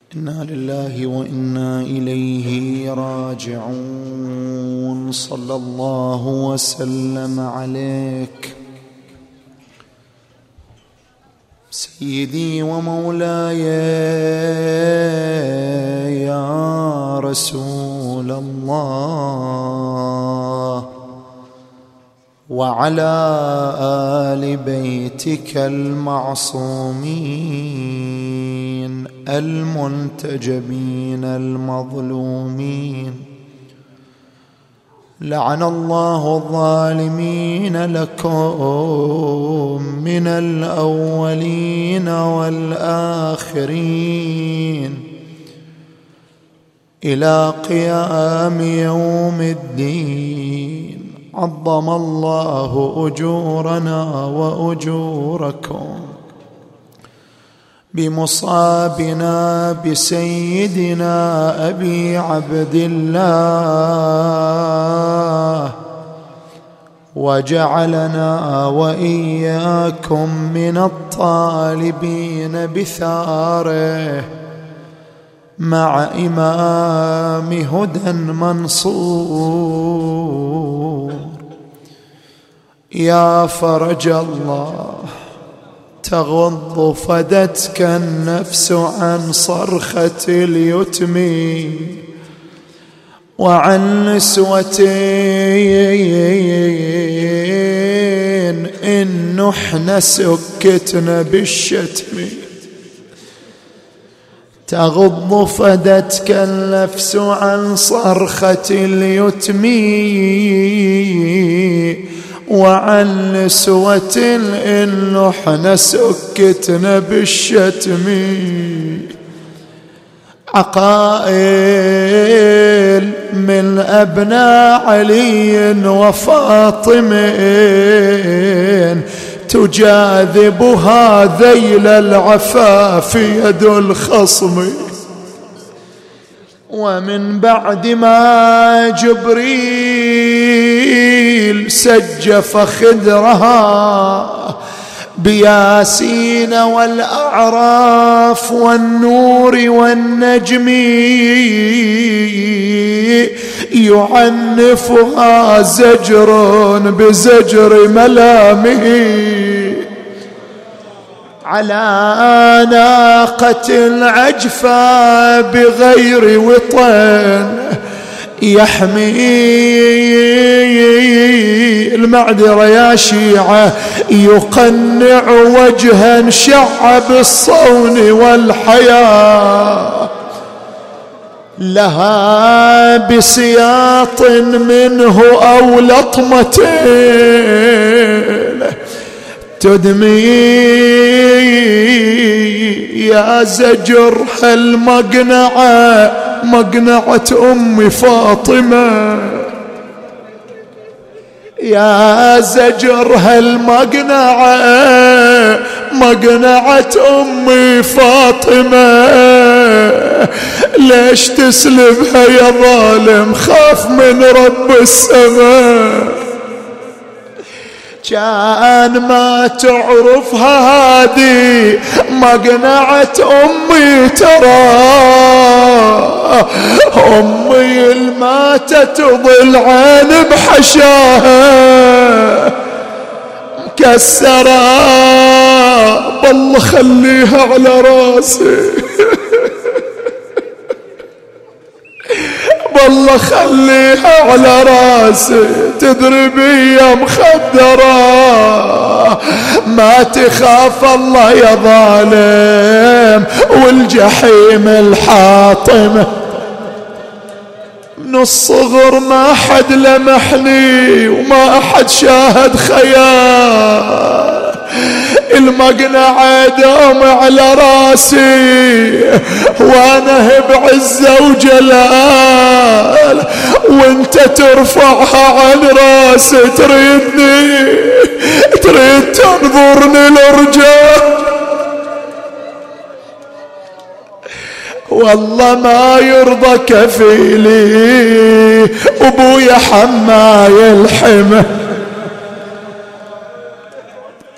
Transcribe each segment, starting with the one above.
إنا لله وإنا إليه راجعون. صلى الله وسلم عليك سيدي ومولاي يا رسول الله، وعلى آل بيتك المعصومين المنتجبين المظلومين. لعن الله الظالمين لكم من الأولين والآخرين إلى قيام يوم الدين. عظم الله أجورنا وأجوركم بمصابنا بسيدنا أبي عبد الله، وجعلنا وإياكم من الطالبين بثاره مع إمام هدى منصور. يا فرج الله، تغض فدتك النفس عن صرخة اليتم وعن نسوتين إن نحن سكتن بالشتم. تغض فدتك النفس عن صرخة اليتم وعن نسوة إن نحن سكتن بالشتم. عقائل من أبناء علي وفاطمة تجاذبها ذيل العفاف يد الخصم. ومن بعد ما جبريل سجف خدرها بياسين والأعراف والنور والنجم يعنفها زجر بزجر ملامه على ناقة العجفة بغير وطن يحمي المعذرة يا شيعة، يقنع وجها شع بالصون والحياة، لها بسياط منه أو لطمتين تدمي يا زجر هالمقنعة مقنعة أم فاطمة. يا زجر هالمقنعة مقنعة أم فاطمة، ليش تسلبها يا ظالم؟ خاف من رب السماء. كان ما تعرفها هذه مقنعة أمي، ترى أمي الماتت ضلعان بحشاها مكسرة، بالله خليها على راسي، والله خليها على راسي، تدري بيا مخدرة، ما تخاف الله يا ظالم، والجحيم الحاطمة. من الصغر ما حد لمحني وما أحد شاهد خيال، المقنعة دوم على راسي وانا بعزة وجلال، وانت ترفعها عن راسي، تريد تنظرني الرجال. والله ما يرضى كفيلي ابويا حماي الحمى.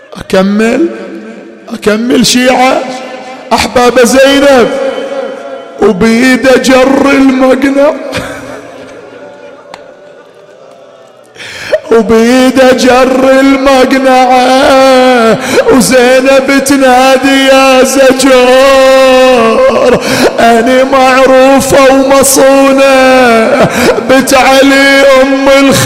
أكمل شيعة أحباب زينب. وبيده جر المقنع وبيده جر المقنعة وزينب تنادي يا زجور أنا معروفة ومصونة بنت علي أم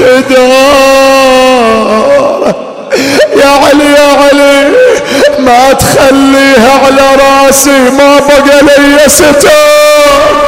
الخدار. يا علي يا علي ما تخليها على راسي ما بقى لي ستار.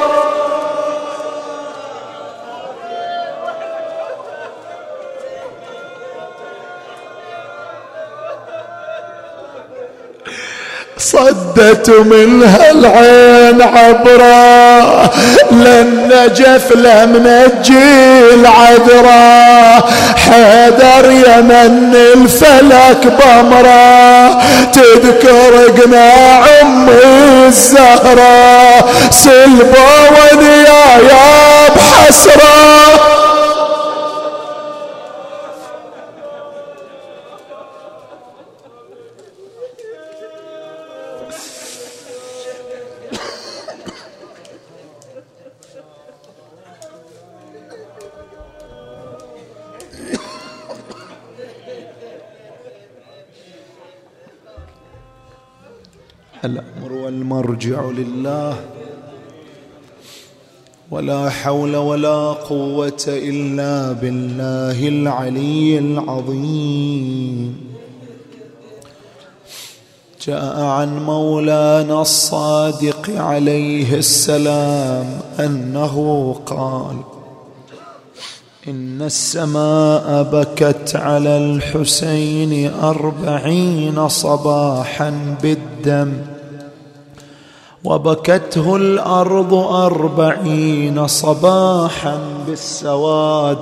صدت منها العين عبرة للنجف لم نجي العذرة حيدر يمن الفلك بمرة تذكر قناع أمي الزهرة سلبا ونيايا بحسرة. الأمر والمرجع لله ولا حول ولا قوة إلا بالله العلي العظيم. جاء عن مولانا الصادق عليه السلام أنه قال إن السماء بكت على الحسين 40 صباحا بالدم وبكته الأرض 40 صباحا بالسواد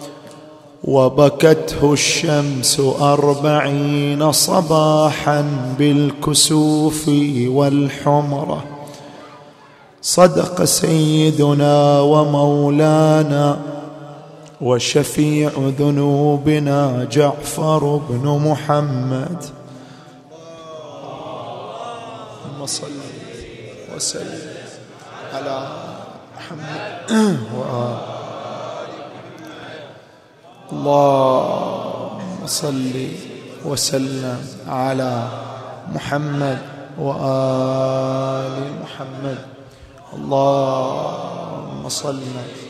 وبكته الشمس 40 صباحا بالكسوف والحمرة. صدق سيدنا ومولانا وشفيع ذنوبنا جعفر بن محمد. اللهم صل وسلم على محمد اللهم صل وسلم على محمد وآل محمد. اللهم صل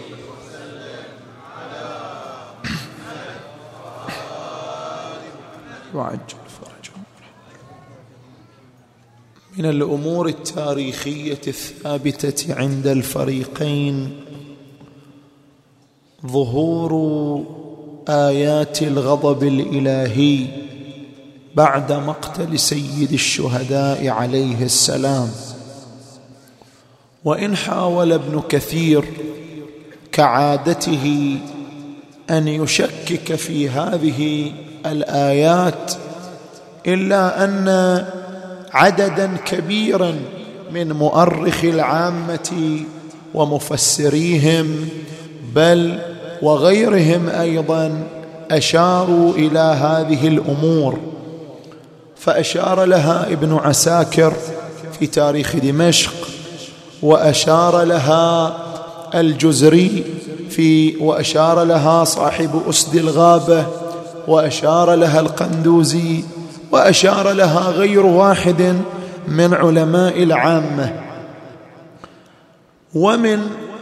وعجل فرجهم. من الأمور التاريخية الثابتة عند الفريقين ظهور آيات الغضب الإلهي بعد مقتل سيد الشهداء عليه السلام. وإن حاول ابن كثير كعادته أن يشكك في هذه الآيات إلا أن عددا كبيرا من مؤرخ العامة ومفسريهم بل وغيرهم أيضا أشاروا إلى هذه الأمور. فأشار لها ابن عساكر في تاريخ دمشق وأشار لها الجزري وأشار لها صاحب أسد الغابة وأشار لها القندوزي وأشار لها غير واحد من علماء العامة. ومن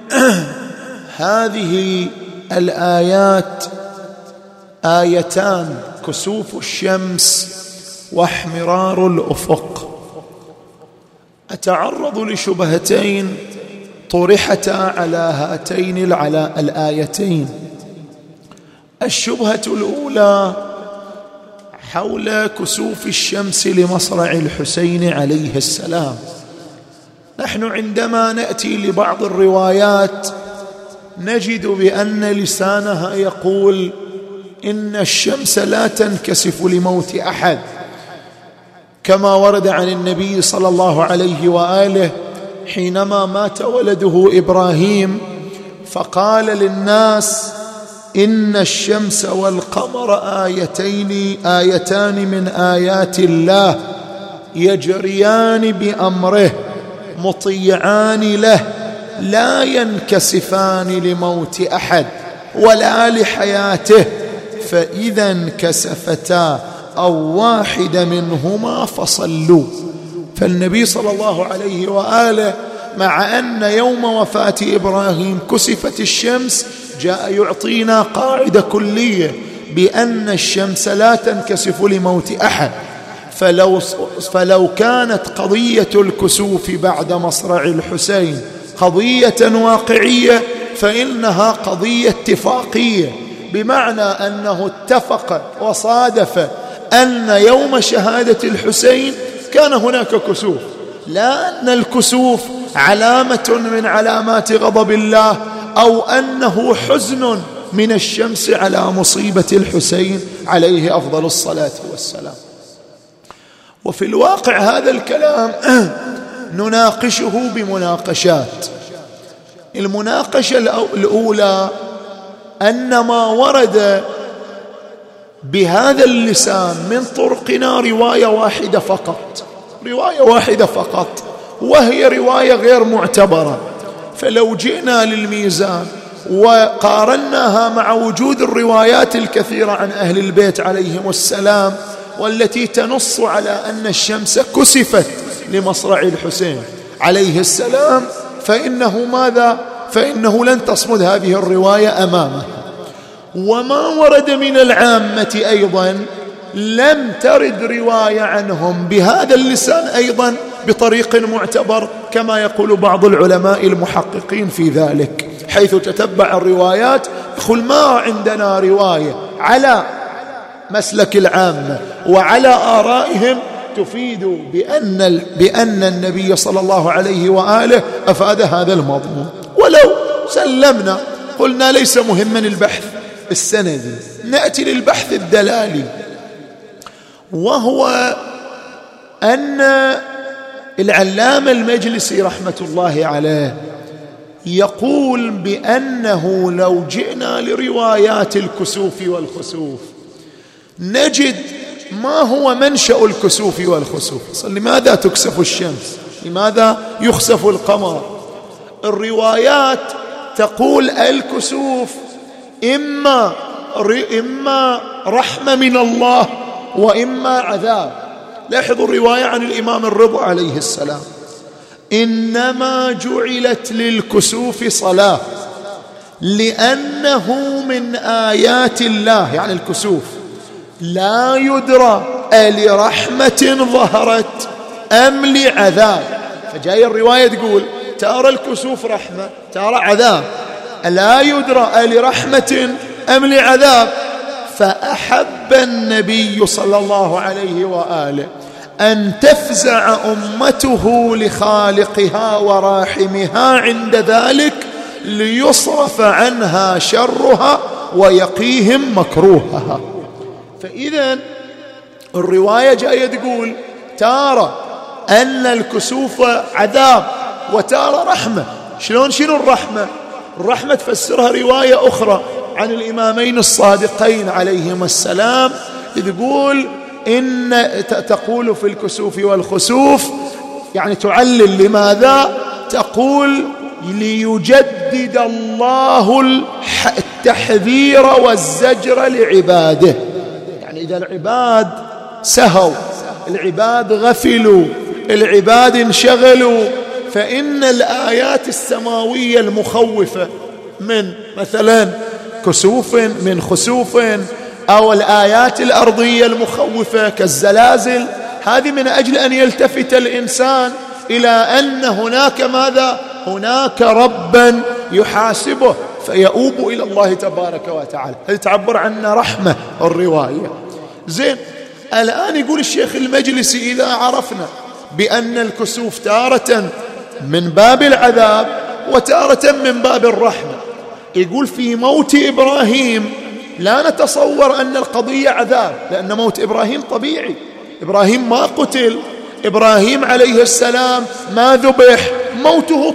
هذه الآيات آيتان كسوف الشمس واحمرار الأفق. أتعرض لشبهتين طرحتا على هاتين الآيتين. الشبهة الأولى حول كسوف الشمس لمصرع الحسين عليه السلام. نحن عندما نأتي لبعض الروايات نجد بأن لسانها يقول إن الشمس لا تنكسف لموت أحد، كما ورد عن النبي صلى الله عليه وآله حينما مات ولده إبراهيم فقال للناس إن الشمس والقمر آيتان من آيات الله يجريان بأمره مطيعان له لا ينكسفان لموت أحد ولا لحياته، فإذا انكسفتا أو واحد منهما فصلوا. فالنبي صلى الله عليه وآله مع أن يوم وفاة إبراهيم كسفت الشمس جاء يعطينا قاعدة كلية بأن الشمس لا تنكسف لموت أحد. فلو كانت قضية الكسوف بعد مصرع الحسين قضية واقعية فإنها قضية اتفاقية، بمعنى أنه اتفق وصادف أن يوم شهادة الحسين كان هناك كسوف، لا أن الكسوف علامة من علامات غضب الله أو أنه حزن من الشمس على مصيبة الحسين عليه أفضل الصلاة والسلام. وفي الواقع هذا الكلام نناقشه بمناقشات. المناقشة الأولى أن ما ورد بهذا اللسان من طرقنا رواية واحدة فقط، وهي رواية غير معتبرة. فلو جئنا للميزان وقارناها مع وجود الروايات الكثيرة عن أهل البيت عليهم السلام والتي تنص على أن الشمس كسفت لمصرع الحسين عليه السلام، فإنه لن تصمد هذه الرواية أمامها. وما ورد من العامة أيضا لم ترد رواية عنهم بهذا اللسان أيضا بطريق معتبر كما يقول بعض العلماء المحققين في ذلك، حيث تتبع الروايات يقول ما عندنا رواية على مسلك العامة وعلى آرائهم تفيد بأن النبي صلى الله عليه وآله أفاد هذا المضمون. ولو سلمنا قلنا ليس مهما البحث السندي، نأتي للبحث الدلالي، وهو أن العلامة المجلسي رحمة الله عليه يقول بأنه لو جئنا لروايات الكسوف والخسوف نجد ما هو منشأ الكسوف والخسوف. لماذا تكسف الشمس؟ لماذا يخسف القمر؟ الروايات تقول الكسوف إما رحمة من الله وإما عذاب. لاحظوا الرواية عن الإمام الرضا عليه السلام: إنما جعلت للكسوف صلاة لأنه من آيات الله، يعني الكسوف لا يدرى ألرحمة ظهرت أم لعذاب. فجاي الرواية تقول ترى الكسوف رحمة ترى عذاب، لا يدرى ألرحمة أم لعذاب. فأحب النبي صلى الله عليه وآله أن تفزع أمته لخالقها وراحمها عند ذلك ليصرف عنها شرها ويقيهم مكروهها. فإذا الرواية جاية تقول ترى أن الكسوف عذاب وترى رحمة. شنو الرحمة؟ الرحمة تفسرها رواية أخرى عن الإمامين الصادقين عليهما السلام، تقول تقول في الكسوف والخسوف، يعني تعلل لماذا؟ تقول ليجدد الله التحذير والزجر لعباده. يعني إذا العباد سهوا، العباد غفلوا، العباد انشغلوا، فإن الآيات السماوية المخوفة من مثلا كسوف من خسوف أو الآيات الأرضية المخوفة كالزلازل، هذه من أجل أن يلتفت الإنسان إلى أن هناك ماذا؟ هناك ربا يحاسبه فيؤوب إلى الله تبارك وتعالى. هذه تعبر عنا رحمة الرواية. زين، الآن يقول الشيخ المجلسي إذا عرفنا بأن الكسوف تارة من باب العذاب وتارة من باب الرحمة، يقول في موت إبراهيم لا نتصور أن القضية عذاب، لأن موت إبراهيم طبيعي، إبراهيم ما قتل، إبراهيم عليه السلام ما ذبح، موته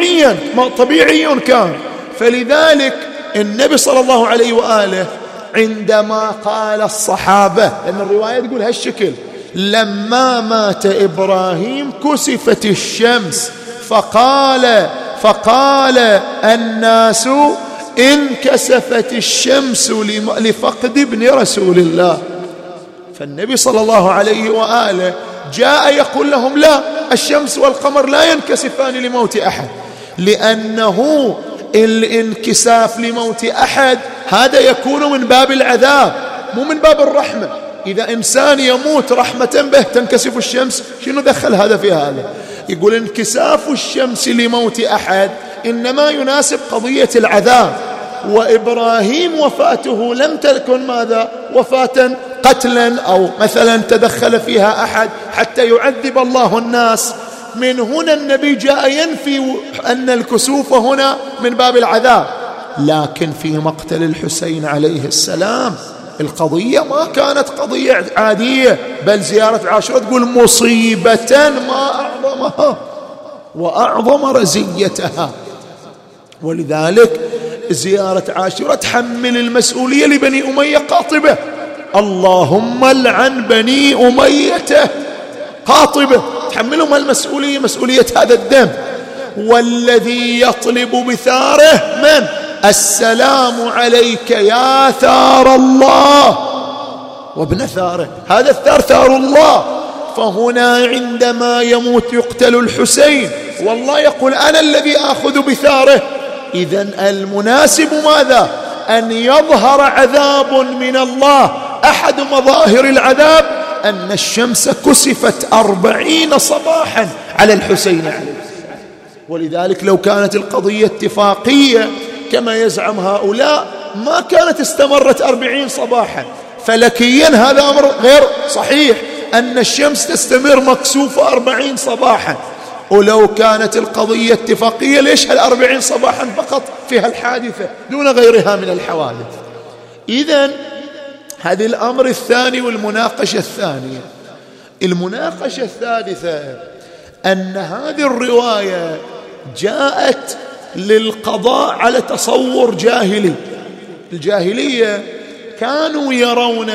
طبيعي كان. فلذلك النبي صلى الله عليه وآله عندما قال الصحابة، لأن الرواية تقول هالشكل: لما مات إبراهيم كسفت الشمس فقال الناس انكسفت الشمس لفقد ابن رسول الله. فالنبي صلى الله عليه وآله جاء يقول لهم لا، الشمس والقمر لا ينكسفان لموت أحد، لأنه الانكساف لموت أحد هذا يكون من باب العذاب مو من باب الرحمة. إذا إنسان يموت رحمة به تنكسف الشمس، شنو دخل هذا في هذا؟ يقول انكساف الشمس لموت أحد إنما يناسب قضية العذاب، وإبراهيم وفاته لم تكن ماذا؟ وفاة قتلا أو مثلا تدخل فيها أحد حتى يعذب الله الناس. من هنا النبي جاء ينفي أن الكسوف هنا من باب العذاب. لكن في مقتل الحسين عليه السلام القضية ما كانت قضية عادية، بل زيارة عاشوراء تقول مصيبة ما أعظمها وأعظم رزيتها. ولذلك زيارة عاشوراء تحمل المسؤولية لبني أمية قاطبة، اللهم لعن بني أمية قاطبة، تحملهم المسؤولية، مسؤولية هذا الدم. والذي يطلب بثاره من؟ السلام عليك يا ثار الله وابن ثاره، هذا الثار ثار الله. فهنا عندما يموت يقتل الحسين والله يقول أنا الذي آخذ بثاره. إذن المناسب ماذا؟ أن يظهر عذاب من الله. أحد مظاهر العذاب أن الشمس كسفت 40 صباحا على الحسين عليه السلام. ولذلك لو كانت القضية اتفاقية كما يزعم هؤلاء ما كانت استمرت 40 صباحا. فلكيا هذا أمر غير صحيح أن الشمس تستمر مكسوفة 40 صباحا. ولو كانت القضية اتفاقية ليش 40 صباحا فقط في هالحادثة دون غيرها من الحوادث؟ إذن هذا الأمر الثاني. والمناقشة الثانية، المناقشة الثالثة، أن هذه الرواية جاءت للقضاء على تصور جاهلي. الجاهلية كانوا يرون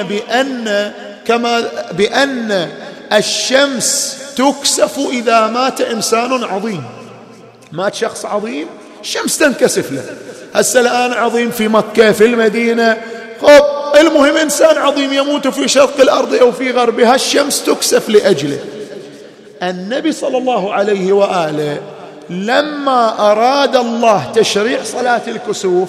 بأن الشمس تكسف إذا مات إنسان عظيم. مات شخص عظيم الشمس تنكسف له. هسه الآن عظيم في مكة في المدينة، المهم إنسان عظيم يموت في شرق الأرض أو في غربها الشمس تكسف لأجله. النبي صلى الله عليه وآله لما أراد الله تشريع صلاة الكسوف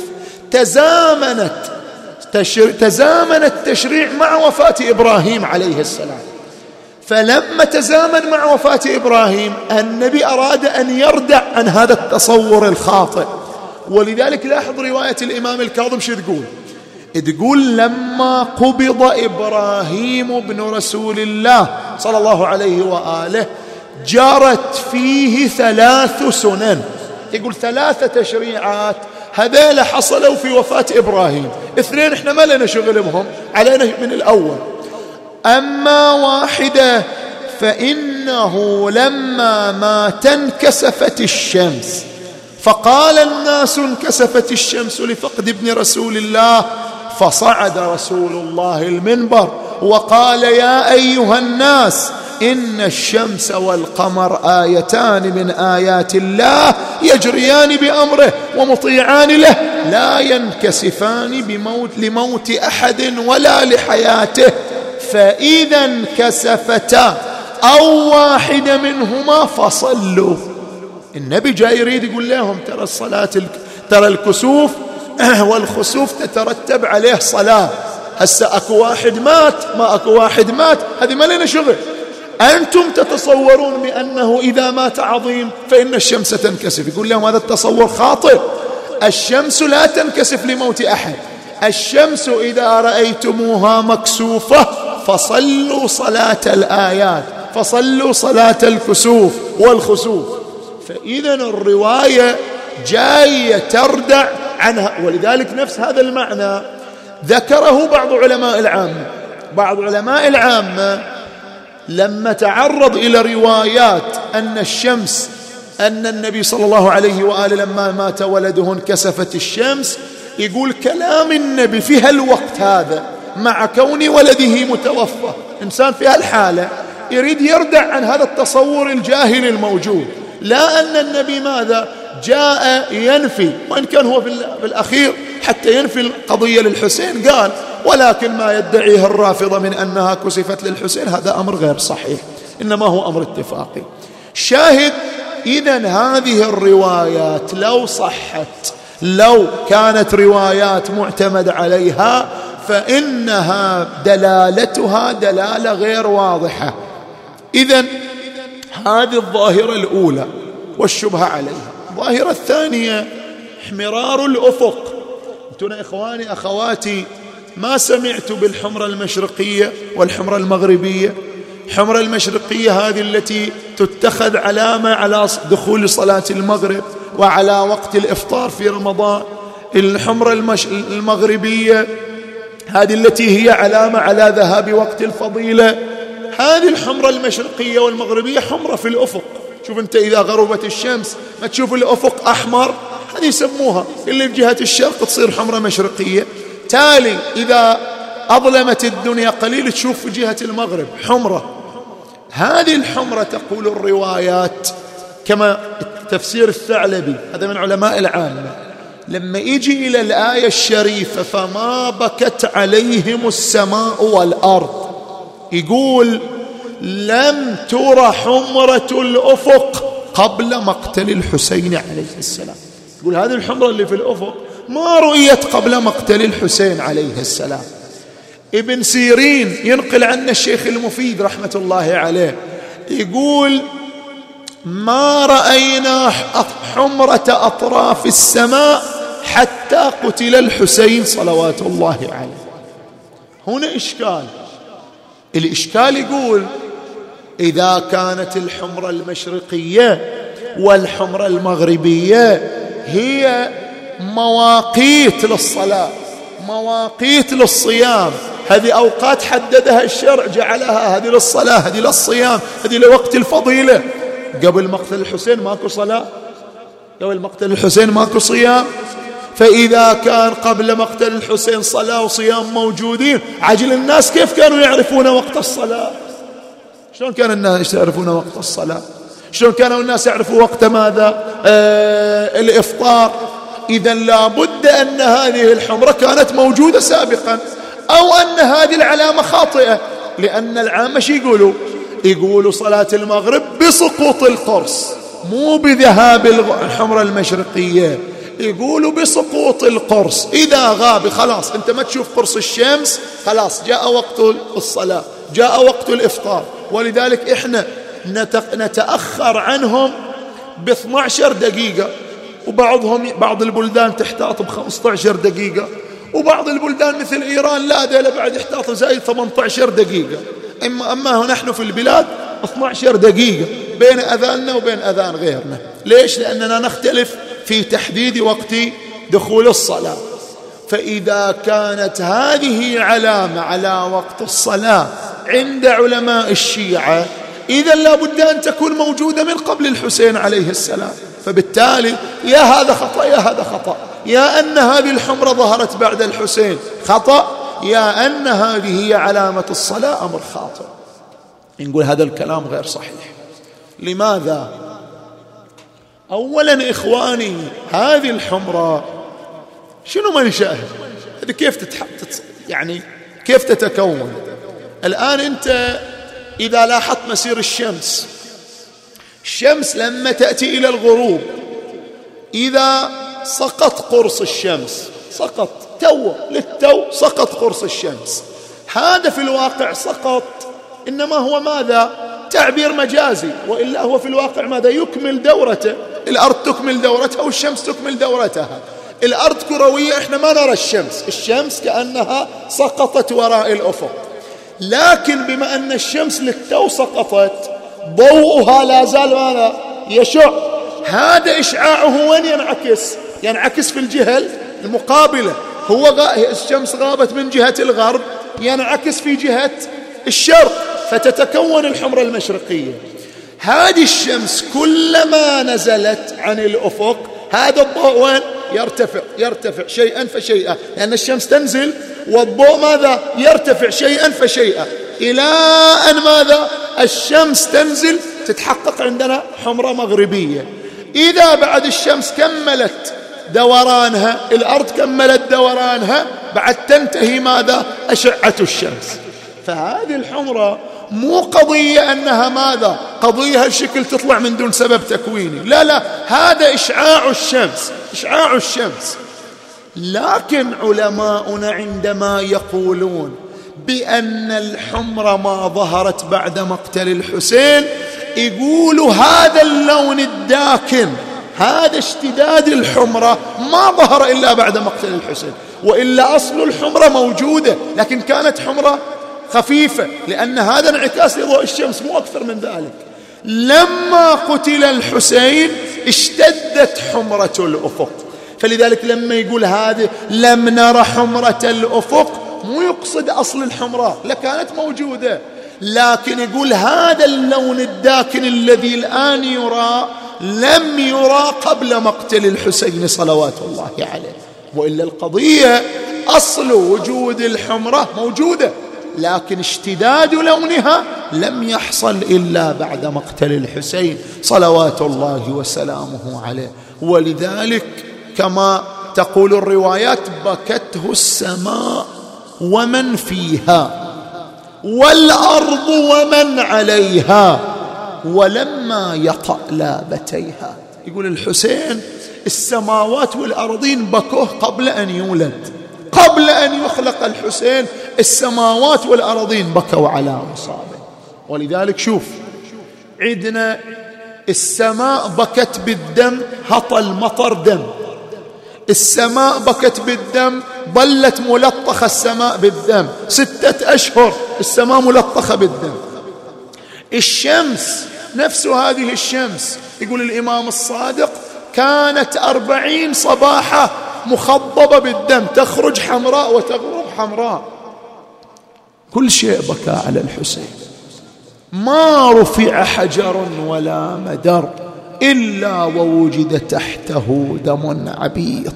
تزامن التشريع مع وفاة إبراهيم عليه السلام. فلما تزامن مع وفاة إبراهيم النبي أراد أن يردع عن هذا التصور الخاطئ. ولذلك لاحظ رواية الإمام الكاظم شو تقول لما قبض إبراهيم بن رسول الله صلى الله عليه وآله جرت فيه 3 سنن. يقول 3 تشريعات هذيل حصلوا في وفاة إبراهيم، 2 احنا ما لنا شغل بهم، علينا من الأول. أما واحدة فإنه لما مات انكسفت الشمس، فقال الناس انكسفت الشمس لفقد ابن رسول الله، فصعد رسول الله المنبر وقال يا أيها الناس إن الشمس والقمر آيتان من آيات الله يجريان بأمره ومطيعان له لا ينكسفان لموت أحد ولا لحياته، فإذا انكسفتا أو واحدة منهما فصلوا. النبي جاي يريد يقول لهم ترى الكسوف والخسوف تترتب عليه صلاة. هسه أكو واحد مات ما أكو واحد مات هذه ما لنا شغل. أنتم تتصورون بأنه إذا مات عظيم فإن الشمس تنكسف. يقول لهم هذا التصور خاطئ. الشمس لا تنكسف لموت أحد. الشمس إذا رأيتموها مكسوفة فصلوا صلاة الآيات، فصلوا صلاة الكسوف والخسوف. فإذا الرواية جاية تردع عنها. ولذلك نفس هذا المعنى ذكره بعض علماء العامة لما تعرض إلى روايات أن النبي صلى الله عليه وآله لما مات ولده انكسفت الشمس، يقول كلام النبي في هالوقت هذا مع كون ولده متوفى، إنسان في هالحالة يريد يردع عن هذا التصور الجاهلي الموجود. لا أن النبي ماذا جاء ينفي، وإن كان هو في الأخير حتى ينفي القضية للحسين قال، ولكن ما يدعيه الرافضة من أنها كسفت للحسين هذا أمر غير صحيح، إنما هو أمر اتفاقي. شاهد إذن هذه الروايات لو صحت، لو كانت روايات معتمد عليها، فإنها دلالتها دلالة غير واضحة. إذن هذه الظاهرة الأولى والشبهة عليها. الظاهرة الثانية احمرار الأفق. أنتم إخواني أخواتي ما سمعت بالحمرة المشرقية والحمرة المغربية؟ الحمرة المشرقية هذه التي تتخذ علامة على دخول صلاة المغرب وعلى وقت الإفطار في رمضان. الحمرة المغربية هذه التي هي علامة على ذهاب وقت الفضيلة. هذه الحمرة المشرقية والمغربية حمرة في الأفق. شوف أنت إذا غربت الشمس ما تشوف الأفق أحمر، هذه يسموها اللي في جهة الشرق تصير حمرة مشرقية. تالي إذا أظلمت الدنيا قليل تشوف في جهة المغرب حمرة. هذه الحمرة تقول الروايات كما تفسير الثعلبي، هذا من علماء العامة، لما يجي إلى الآية الشريفة فما بكت عليهم السماء والأرض، يقول لم تر حمرة الأفق قبل مقتل الحسين عليه السلام. يقول هذه الحمرة اللي في الأفق ما رؤيت قبل مقتل الحسين عليه السلام. ابن سيرين ينقل عنا الشيخ المفيد رحمة الله عليه يقول ما رأينا حمرة أطراف السماء حتى قتل الحسين صلوات الله عليه. هنا إشكال. الإشكال يقول إذا كانت الحمرة المشرقية والحمرة المغربية هي مواقيت للصلاة، مواقيت للصيام، هذه أوقات حددها الشرع جعلها، هذه للصلاة، هذه للصيام، هذه لوقت الفضيلة. قبل مقتل الحسين ماكو صلاة، قبل مقتل الحسين ماكو صيام. فإذا كان قبل مقتل الحسين صلاة وصيام موجودين، عجل الناس كيف كانوا يعرفون وقت الصلاة؟ شلون كان الناس يعرفون وقت الصلاة؟ شلون كانوا الناس يعرفوا وقت ماذا؟ الإفطار. إذن لابد أن هذه الحمرة كانت موجودة سابقا، أو أن هذه العلامة خاطئة، لأن العامة شو يقولوا صلاة المغرب بسقوط القرص، مو بذهاب الحمرة المشرقية، يقولوا بسقوط القرص. إذا غاب خلاص أنت ما تشوف قرص الشمس، خلاص جاء وقت الصلاة، جاء وقت الإفطار. ولذلك إحنا نتأخر عنهم ب12 دقيقة، بعض البلدان تحتاط ب15 دقيقة، وبعض البلدان مثل إيران لا ده بعد يحتاط زائد 18 دقيقة. أما نحن في البلاد 12 دقيقة بين أذاننا وبين أذان غيرنا. ليش؟ لأننا نختلف في تحديد وقت دخول الصلاة. فإذا كانت هذه علامة على وقت الصلاة عند علماء الشيعة، إذن لابد أن تكون موجودة من قبل الحسين عليه السلام. فبالتالي يا هذا خطأ يا هذا خطأ، يا أن هذه الحمرة ظهرت بعد الحسين خطأ، يا أن هذه هي علامة الصلاة أمر خاطئ. نقول هذا الكلام غير صحيح. لماذا؟ أولا إخواني هذه الحمرة شنو منشأها؟ هذه كيف يعني كيف تتكون؟ الآن أنت إذا لاحظت مسير الشمس لما تأتي إلى الغروب، إذا سقط قرص الشمس، سقط للتو سقط قرص الشمس، هذا في الواقع سقط، إنما هو ماذا؟ تعبير مجازي، وإلا هو في الواقع ماذا؟ يكمل دورته. الأرض تكمل دورتها والشمس تكمل دورتها. الأرض كروية، إحنا ما نرى الشمس كأنها سقطت وراء الأفق، لكن بما أن الشمس للتو سقطت ضوءها لا زال ماذا؟ يشع. هذا إشعاعه وين ينعكس في الجهة المقابلة. الشمس غابت من جهة الغرب، ينعكس في جهة الشرق، فتتكون الحمرة المشرقية. هذه الشمس كلما نزلت عن الأفق هذا الضوء وين؟ يرتفع شيئا فشيئا، لأن الشمس تنزل والضوء ماذا؟ يرتفع شيئا فشيئا، إلى أن ماذا؟ الشمس تنزل تتحقق عندنا حمرة مغربية. إذا بعد الشمس كملت دورانها، الأرض كملت دورانها، بعد تنتهي ماذا؟ أشعة الشمس. فهذه الحمرة مو قضية أنها ماذا؟ قضية هالشكل تطلع من دون سبب تكويني، لا لا، هذا إشعاع الشمس، إشعاع الشمس. لكن علماؤنا عندما يقولون بأن الحمرة ما ظهرت بعد مقتل الحسين، يقولوا هذا اللون الداكن، هذا اشتداد الحمرة ما ظهر إلا بعد مقتل الحسين، وإلا أصل الحمرة موجودة، لكن كانت حمرة خفيفة، لأن هذا انعكاس لضوء الشمس مو أكثر من ذلك. لما قتل الحسين اشتدت حمرة الأفق، فلذلك لما يقول هذه لم نرى حمرة الأفق مو يقصد أصل الحمراء، لكانت موجودة، لكن يقول هذا اللون الداكن الذي الآن يرى لم يرى قبل مقتل الحسين صلوات الله عليه. وإلا القضية أصل وجود الحمرة موجودة، لكن اشتداد لونها لم يحصل إلا بعد مقتل الحسين صلوات الله وسلامه عليه. ولذلك كما تقول الروايات بكته السماء ومن فيها والأرض ومن عليها ولما يطأ لابتيها. يقول الحسين السماوات والأرضين بكوه قبل أن يولد، قبل أن يخلق الحسين السماوات والأرضين بكوا على مصابه. ولذلك شوف عندنا السماء بكت بالدم، هطل مطر دم، السماء بكت بالدم، ظلت ملطخة السماء بالدم 6 أشهر، السماء ملطخة بالدم. الشمس نفس هذه الشمس، يقول الإمام الصادق كانت 40 صباحة مخضبة بالدم، تخرج حمراء وتغرب حمراء. كل شيء بكى على الحسين، ما رفع حجر ولا مدر إلا ووجد تحته دم عبيط.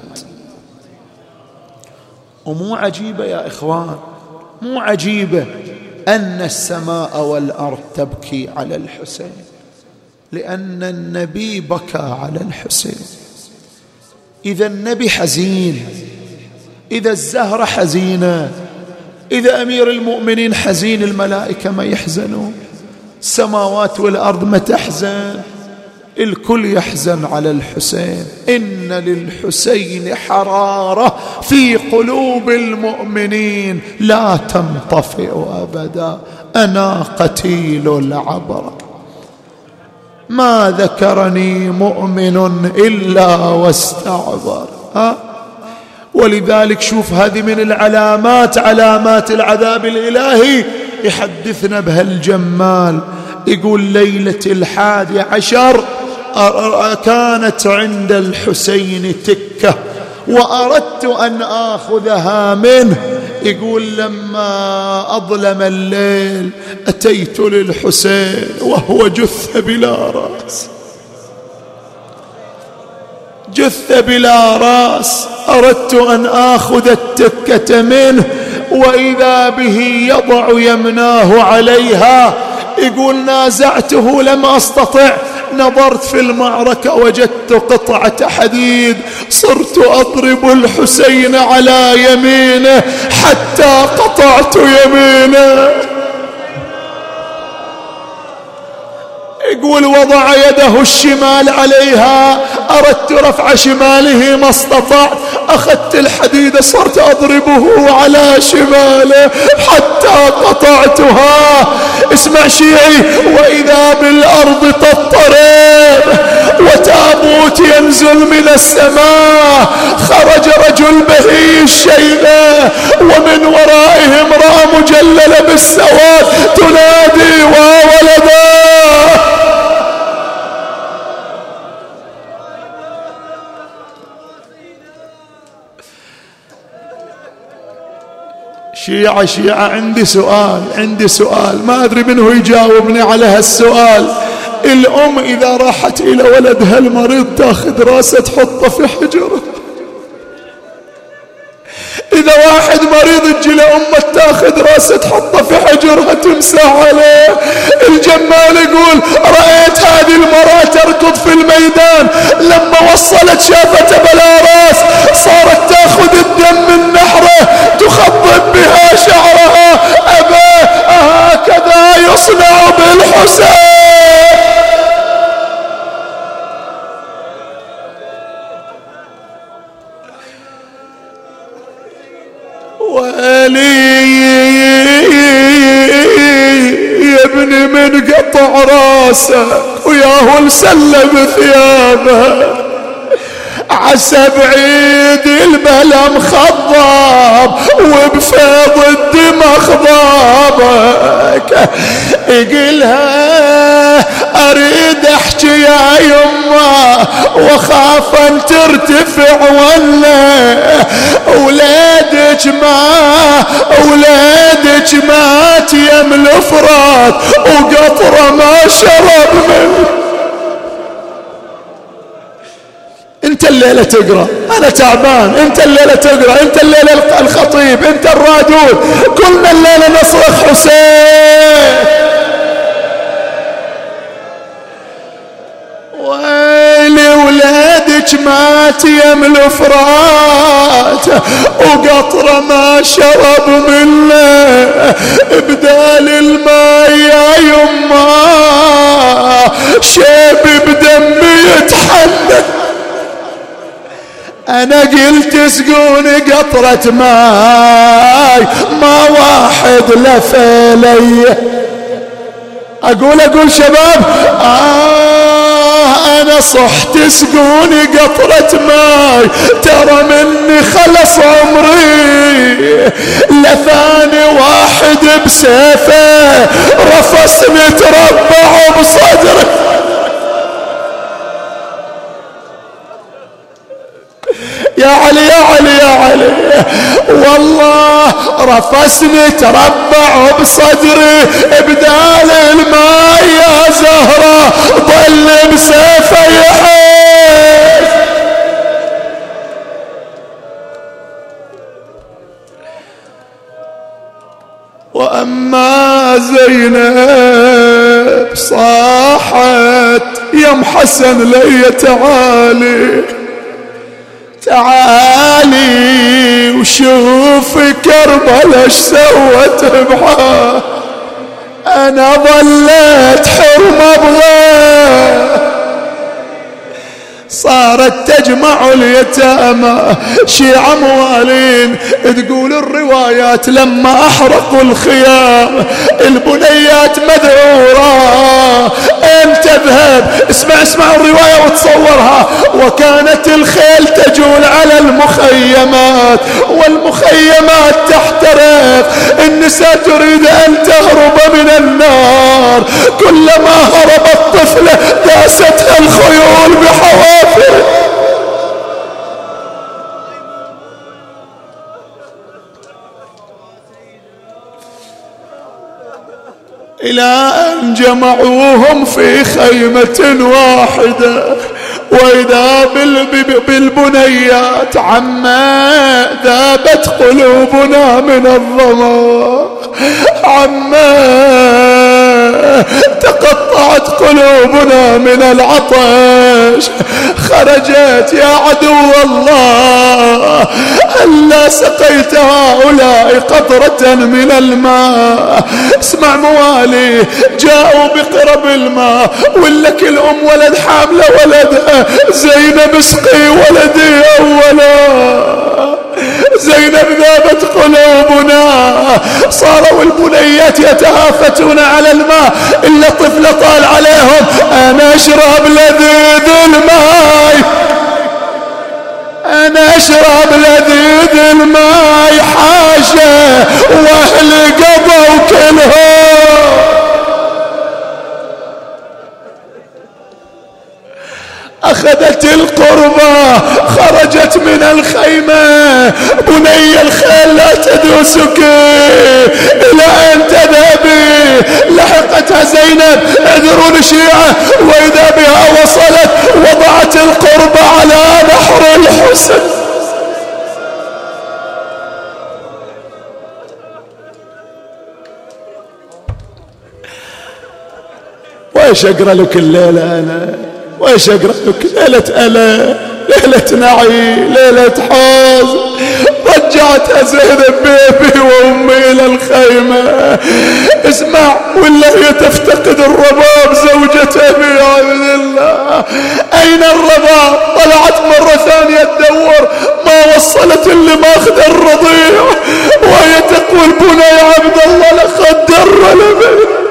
ومو عجيبة يا إخوان، مو عجيبة أن السماء والأرض تبكي على الحسين، لأن النبي بكى على الحسين. إذا النبي حزين، إذا الزهرة حزينة، إذا أمير المؤمنين حزين، الملائكة ما يحزنون، السماوات والأرض ما تحزن، الكل يحزن على الحسين. إن للحسين حرارة في قلوب المؤمنين لا تنطفئ أبدا، أنا قتيل العبرة ما ذكرني مؤمن إلا واستعبر. ولذلك شوف هذه من العلامات، علامات العذاب الإلهي، يحدثنا بها الجمال. يقول ليلة 11 كانت عند الحسين تكة وأردت أن آخذها منه. يقول لما أظلم الليل أتيت للحسين وهو جثة بلا رأس، جثة بلا رأس، أردت أن آخذ التكة منه وإذا به يضع يمناه عليها. يقول نازعته لم أستطع، نظرت في المعركة وجدت قطعة حديد، صرت أضرب الحسين على يمينه حتى قطعت يمينه. يقول وضع يده الشمال عليها، أردت رفع شماله ما استطعت، أخذت الحديد صرت أضربه على شماله حتى قطعتها. اسمع شيعي، وإذا بالأرض تضطرب وتابوت ينزل من السماء، خرج رجل بهي الشيبة ومن ورائه امرأة مجللة بالسواد تنادي وولدا. شيعة عندي سؤال ما أدري منه يجاوبني على هالسؤال. الأم إذا راحت إلى ولدها المريض تأخذ راسه تحطه في حجره، إذا واحد مريض تجي لأمه تاخذ راسه تحطه في حجرها تمسح عليه. الجمال يقول رأيت هذه المرأة تركض في الميدان، لما وصلت شافته بلا راس صارت تاخذ الدم من نحره تخضب بها شعرها. أبا هكذا يصنع بالحسين. ويلي يا ابني من قطع راسه وياهو لسلب ثيابه، عسى بعيد البلا مخضب وبفيض الدم خضابك. يقلها اريد احكي يا يمه وخاف ان ترتفع ولا اولادك مات يم الافراد وقطره ما شرب منه. انت الليلة تقرأ انا تعبان، انت الليلة تقرأ، انت الليلة الخطيب، انت الرادود، كلنا الليلة نصرخ حسين. ويلي ولادك مات يم الافرات وقطرة ما شرب منه، بدال الماء يا يما شيب بدمي يتحنن. انا قلت اسقوني قطرة ماي ما واحد لفلي. اقول شباب انا صحت اسقوني قطرة ماي ترى مني خلص عمري. لفاني واحد بسيفه رفسني تربع بصدري. يا علي يا علي يا علي والله رفسني تربع بصدري، بدال الماء يا زهرة ضل بسيفه يحيف. واما زينب صاحت يا حسن لي تعالي وشوف كربلاء ايش سوت بحال. انا ظليت حرم ابغى صارت تجمع اليتامى شيعة موالين. تقول الروايات لما احرقوا الخيام البنيات مذعورة ان تذهب. اسمع الرواية وتصورها. وكانت الخيل تجول على المخيمات والمخيمات تحترق. النساء تريد ان تهرب من النار، كلما هربت طفلة داستها الخيول بحوافر. إلى أن جمعوهم في خيمة واحدة. وإذا بالبنيات عما ذابت قلوبنا من الظما، عما تقطعت قلوبنا من العطش. خرجت يا عدو الله هلا سقيت هؤلاء قطرة من الماء. اسمع موالي جاءوا بقرب الماء ولك الأم ولد حاملة ولدها. زينب اسقي ولدي أولا. زينب ذابت قلوبنا. صاروا البنيات يتهافتون على الماء إلا طفلة طال عليهم أنا أشرب لذيذ الماء، أنا أشرب لذيذ الماء حاشا وأهل قضوا كلهم. أخذت القربة خرجت من الخيمة. بني الخيل لا تدوسك إلى أن تذهبي. لحقتها زينب اعذرون شيعة وإذا بها وصلت وضعت القربة على نحر الحسن. ويش أقرأ لك الليلة أنا، ويش أقرأ لك ليلة ألا، ليلة نعي، ليلة حوز. رجعت زينب بيبي وأمي إلى الخيمة. اسمع، ولا هي تفتقد الرباب زوجة أبي عبد الله. أين الرباب؟ طلعت مرة ثانية تدور، ما وصلت اللي ماخذ الرضيع، وهي تقول بني عبد الله لقد در لبني.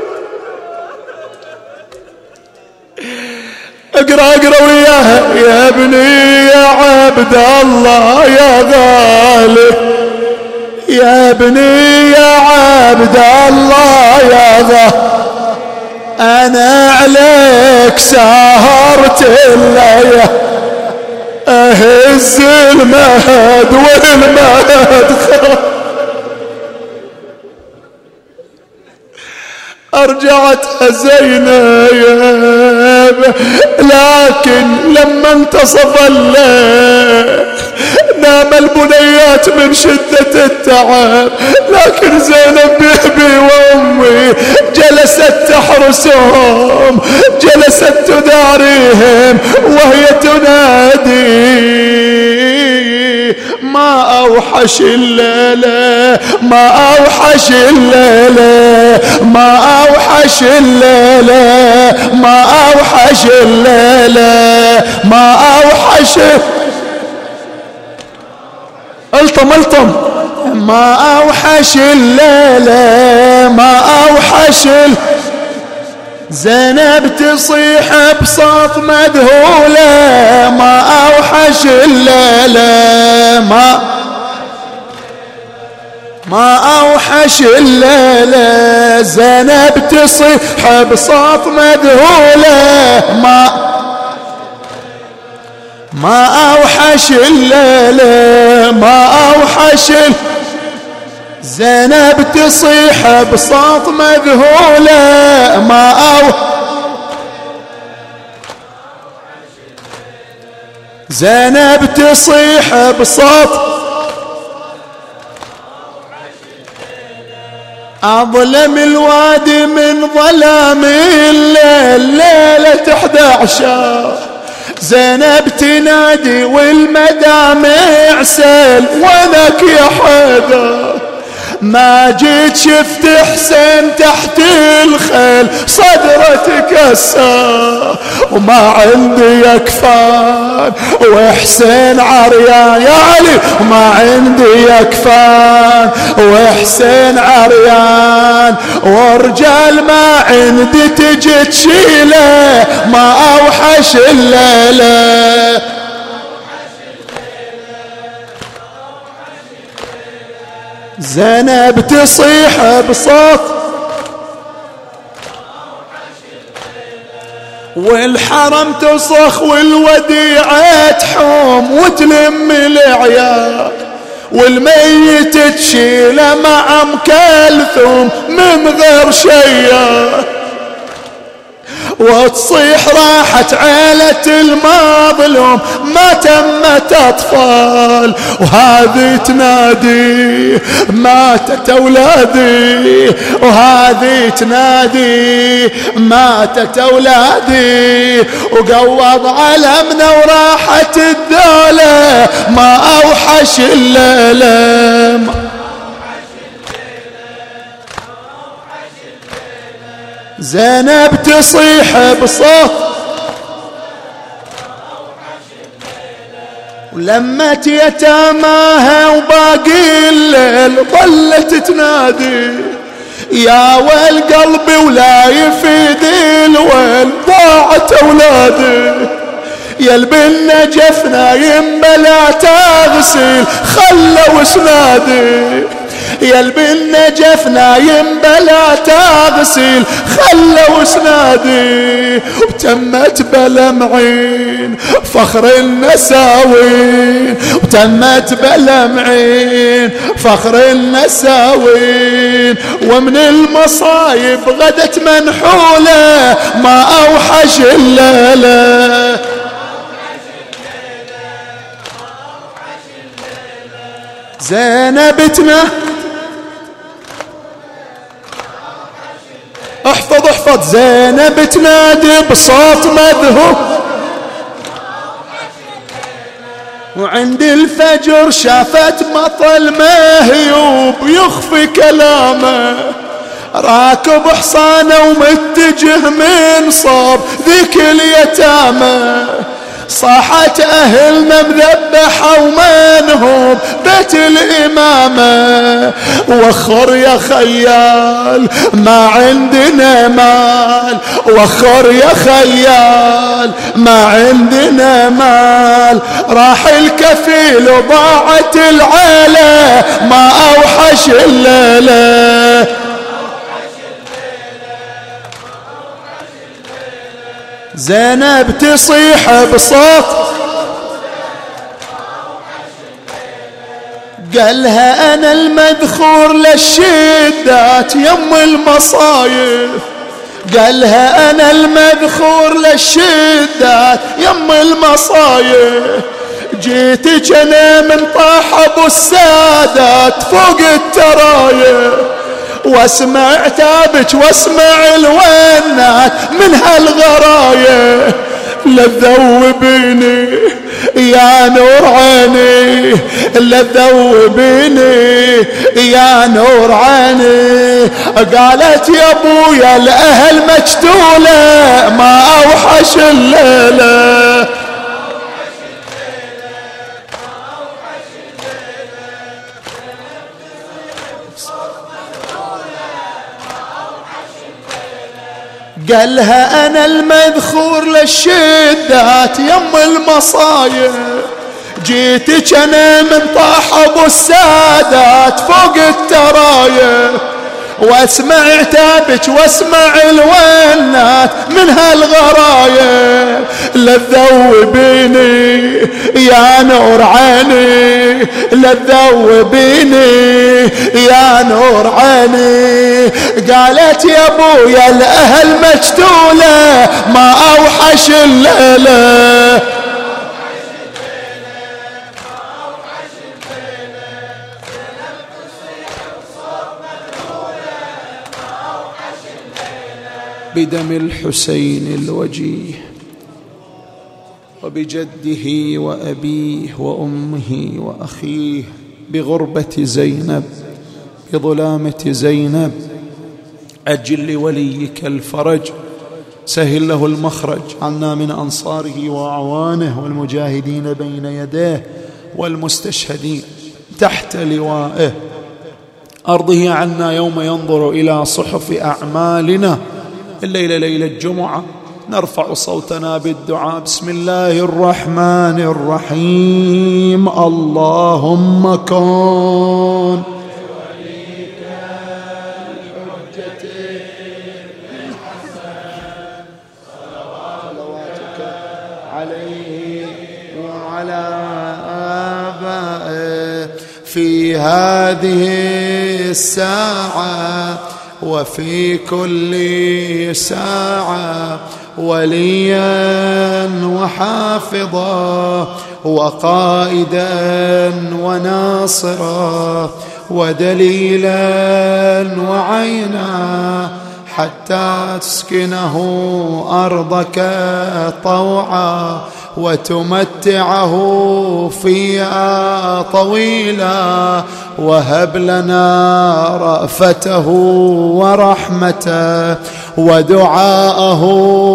اقرأ وياها. يا ابني يا عبد الله يا غالي، يا ابني يا عبد الله يا غالي، انا عليك سهرت الليل، اهز المهد والمهد أرجعت زينب، لكن لما انتصف الليل نام البنيات من شدة التعب، لكن زينب بيبي وأمي جلست تحرسهم، جلست تداريهم وهي تنادي: ما أوحش الليلة، ما أوحش الليلة، ما أوحش الليلة، ما أوحش الليلة، ما أوحش. الطم ما أوحش الليلة، ما أوحش. زينب تصيح بصوت مذهولة: ما أوحش الليلة، ما أوحش الليلة. زينب تصيح بصوت مذهولة: ما أوحش الليلة، ما أوحش. زينب تصيح بصوت مذهولة: ما أوحش. زينب تصيح بصوت. أظلم الوادي من ظلام الليل، ليلة 11 زينب تنادي والمدامع سيل: وينك يا حيدر؟ ما جيت شفت حسين تحت الخيل، صدره تكسر وما عندي يكفان، وحسين عريان يا علي، وما عندي يكفان، وحسين عريان، ورجال ما عندي تجي تشيله، ما أوحش الليلة. زينب تصيح بصوت، والحرم تصخ والوديعة تحوم وتلم العيال، والميت تشيله مع ام كلثوم من غير شيء، وتصيح راحت عيلة المظلوم ما تمت أطفال، وهذه تنادي ماتت أولادي، وهذه تنادي ماتت أولادي، وقوض علمنا وراحت الدولة، ما أوحش الليلة. زينب تصيح بصوت، ولمت يتاماها وباقي الليل ظلت تنادي: يا ويل قلبي ولا يفيد الويل، ضاعت أولادي، يا البن جفنا ينبلع تغسل خلوا اسنادي، يا البن جفنا ينبلع تغسل خلوا اسنادي، وتمت بلمعين فخر النساوين، وتمت بلمعين فخر النساوين، ومن المصايب غدت منحولة، ما أوحش الليلة. زينبتنا احفظ صوت زينب تنادي بصوت مذهول، وعند الفجر شافت مطل مهيوب يخفي كلامه، راكب حصانه ومتجه من صوب ذيك اليتامى. صاحت أهلنا مذبحة ومنهوب بيت الإمامة، وخر يا خيال ما عندنا مال، وخر يا خيال ما عندنا مال، راح الكفيل وضاعت العيلة ما أوحش الليلة. زينب تصيح بصوت قالها أنا المذخور للشدات يم المصايب، قالها أنا المذخور للشدات يم المصايب، جيتك أنا من طاح أبو السادات فوق الترايب، واسمع تابك واسمع الونات من هالغراية، لا تذوبيني يا نور عيني، لا تذوبيني يا نور عيني. قالت يا ابويا الاهل مقتولة ما اوحش الليلة، قالها أنا المذخور للشدات يم المصايب، جيتك أنا من طاح أبو السادات فوق الترايب، واسمع تابك واسمع الونات من هالغرايب، لا تذوبيني يا نور عيني، لا تذوبيني يا نور عيني. قالت يا ابويا الاهل مقتولة ما اوحش الليلة، بدم الحسين الوجيه وبجده وأبيه وأمه وأخيه، بغربة زينب بظلامة زينب، أجل لوليك الفرج، سهل له المخرج، عنا من أنصاره وأعوانه والمجاهدين بين يديه والمستشهدين تحت لوائه، أرضه عنا يوم ينظر إلى صحف أعمالنا. الليلة ليلة الجمعة نرفع صوتنا بالدعاء. بسم الله الرحمن الرحيم. اللهم كن وليك الحجة الحسن صلواتك عليه وعلى آبائه في هذه الساعة وفي كل ساعة، وليا وحافظا وقائدا وناصرا ودليلا وعينا، حتى تسكنه أرضك طوعا وتمتعه فيها طويلا، وهب لنا رأفته ورحمته ودعاءه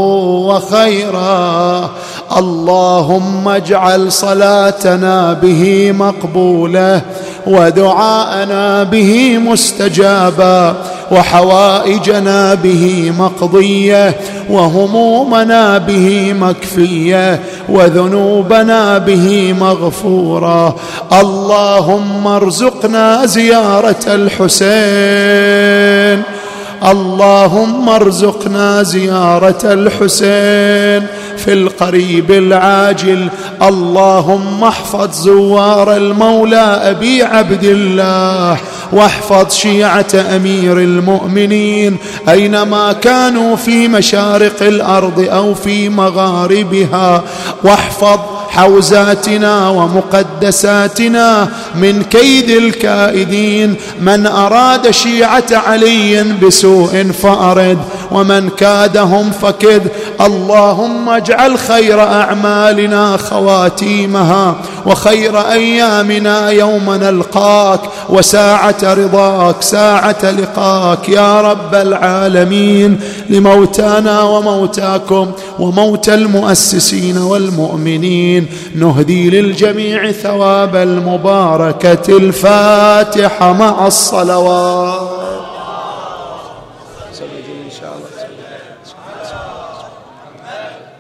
وخيرا. اللهم اجعل صلاتنا به مقبولة ودعاءنا به مستجابا، وحوائجنا به مقضية، وهمومنا به مكفية، وذنوبنا به مغفورة. اللهم ارزقنا زيارة الحسين، اللهم ارزقنا زيارة الحسين في القريب العاجل. اللهم احفظ زوار المولى أبي عبد الله، واحفظ شيعة أمير المؤمنين أينما كانوا في مشارق الأرض أو في مغاربها، واحفظ حوزاتنا ومقدساتنا من كيد الكائدين. من أراد شيعة علي بسوء فأرد، ومن كادهم فكد. اللهم اجعل خير أعمالنا خواتيمها، وخير أيامنا يوم نلقاك، وساعة رضاك ساعة لقاك يا رب العالمين. لموتانا وموتاكم وموتى المؤسسين والمؤمنين نهدي للجميع ثواب المباركة. الفاتحة مع الصلوات. إن شاء الله